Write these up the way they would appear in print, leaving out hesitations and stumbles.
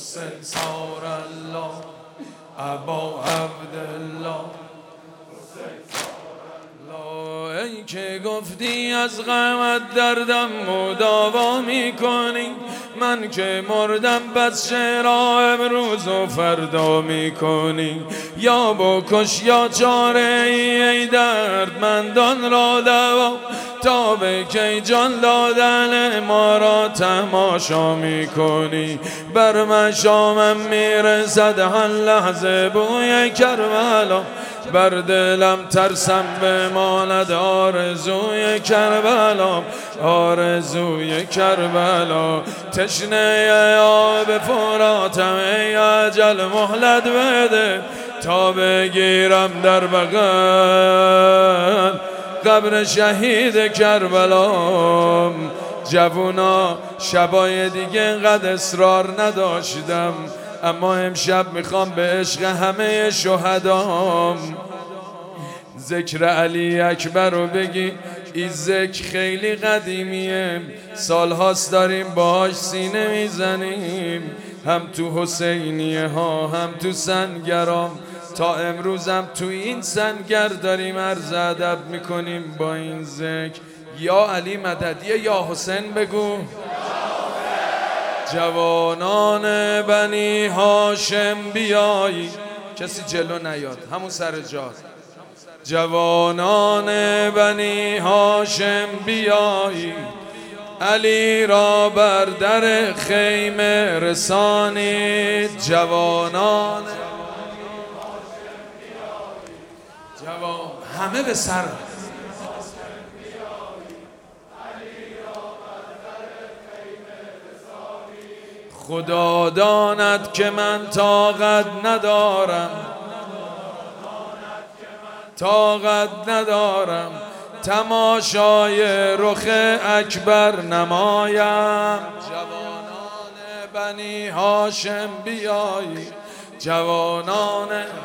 سنسار الله ابا عبدالله ای که گفتی از غمت دردم مداوا میکنی، من که مردم بس چرا امروز و فردا میکنی. یا بکش یا چاره ای دردمندان را دوا، تا به کی جان دادن ما را تماشا میکنی. بر مشامم میرسد هر لحظه بوی کربلا، بر دلم ترسم بماند آرزوی کربلا، آرزوی کربلا. تشنه آب فراتم ای اجل مهلت بده، تا بگیرم در بغل قبر شهید کربلا. جوونا شبای دیگه انقدر اصرار نداشتم، اما امشب میخوام به عشق همه شهدام ذکر علی اکبر رو بگی. این ذکر خیلی قدیمیه، سالهاست داریم باهاش سینه میزنیم، هم تو حسینیه ها هم تو سنگرام. تا امروزم تو این سنگر داریم عرض ادب میکنیم با این ذکر. یا علی مددیه یا حسین بگو. جوانان بنی هاشم بیایی، کسی جلو نیاد همون سر جا. جوانان بنی هاشم بیایی، علی را بر در خیمه رسانید. جوانان همه به سر. خدا داند که من طاقت ندارم، طاقت ندارم تماشای رخ اکبر نمایم. جوانان بنی هاشم بیایی، جوانان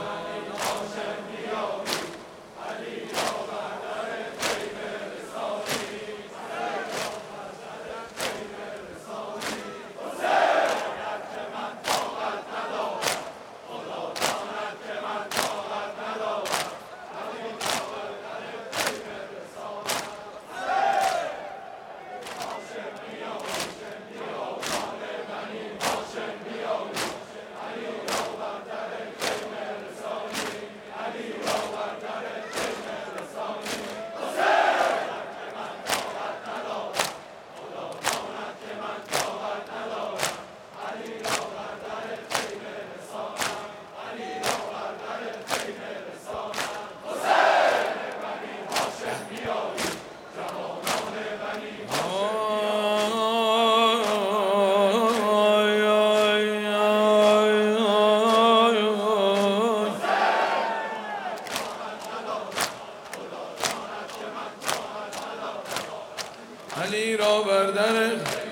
علی را بر در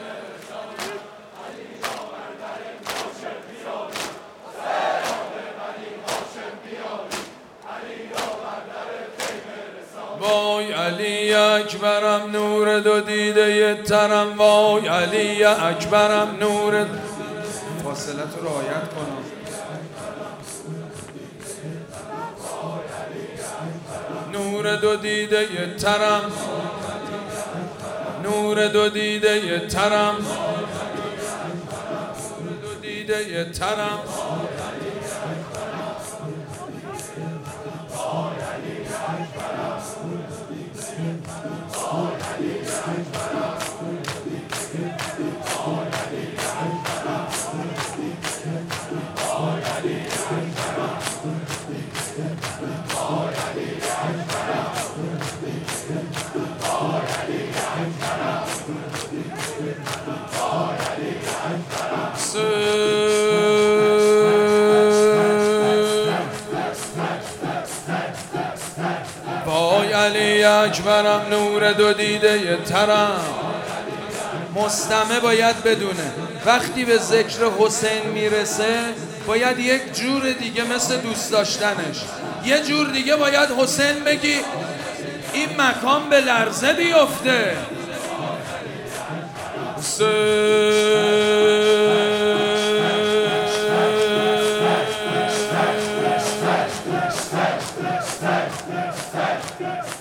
وای علی اکبرم نور دو دیده ترم، وای علی اکبرم نور. فاصله تو رعایت کنم. نور دو دیده ترم، نور دو دیده ترم، دو دیده ترم. وای علی اکبرم نور دو دیده ترم. مستمع باید بدونه وقتی به ذکر حسین میرسه باید یک جور دیگه مثل دوست داشتنش، یه جور دیگه باید حسین بگی این مکان به لرزه بیفته. حسین سر